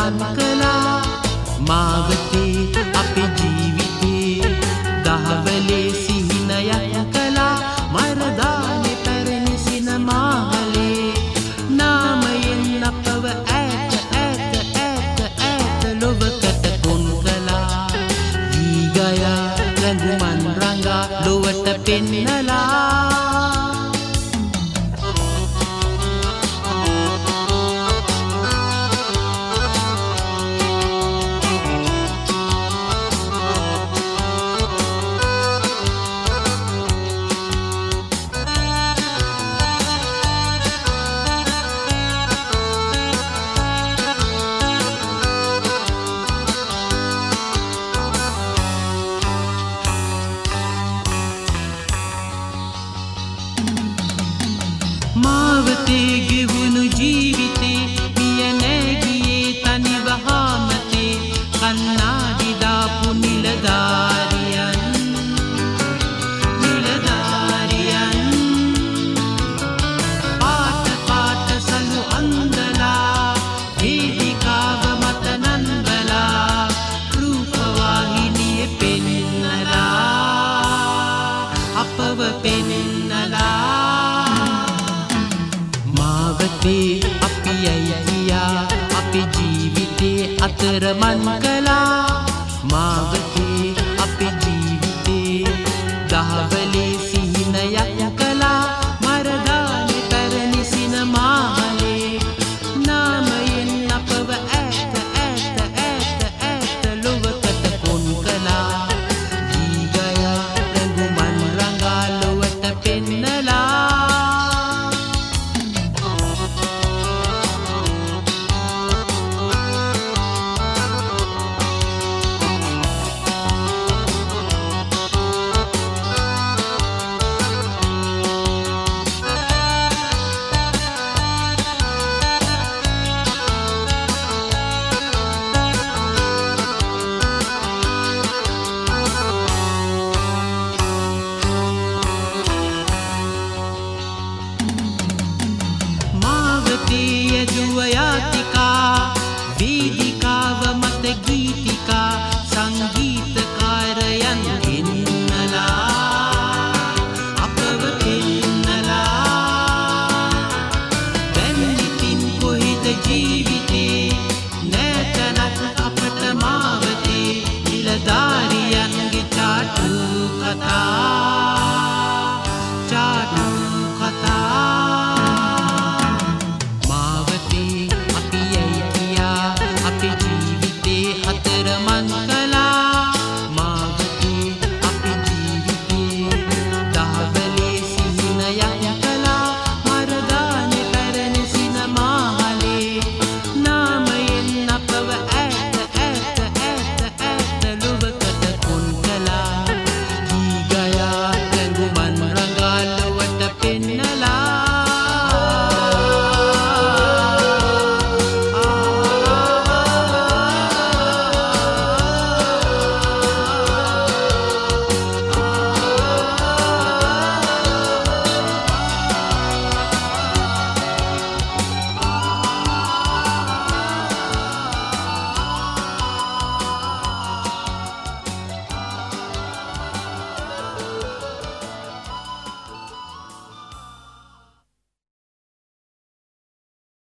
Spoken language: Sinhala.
අතරමං කළා මාවතේ අපේ ජීවිතේ දහවලේ සිහිනයක් කළා මරදානේ පැරණි සිනමාහලේ නාමයෙන් අපව ඈත ඈත ඈත ඈත ලොවකට කොන් කළා දී ගයා රැඟුමන් රඟා ලොවට පෙන්නලා මාවතේ ගෙවුණු ජීවිතේ පිය නැගියේ තනිව හාමතේ කන්නාඩි දාපු නිලධාරියන් පාට පාට සලු අන්දලා වේදිකාව මත නන්දලා රූපවාහිනියේ පෙන්නලා අපව පෙන්නලා මාවතේ අපි ඇයියා අපි ජීවිතේ අතරමං කළා මාවතේ අපි ජීවිතේ දහවලේ සිහිනයක් කළා මරදානේ පැරණි සිනමාහලේ නාමයෙන් අපව ඈත ඈත ඈත ඈත ලොවකට කොන් කළා දී ගයා රැඟුමන් රඟා ලොවට පෙන්නලා යුවයාතිකා වේදිකාව මත ගීතිකා සංගීතකාරයන් එන්නලා අපව පෙන්නලා දැන් ඉතින් කොහෙද ජීවිතේ නැතනක් අපට මාවතේ නිලධාරියන්ගේ චාටු කතා Nala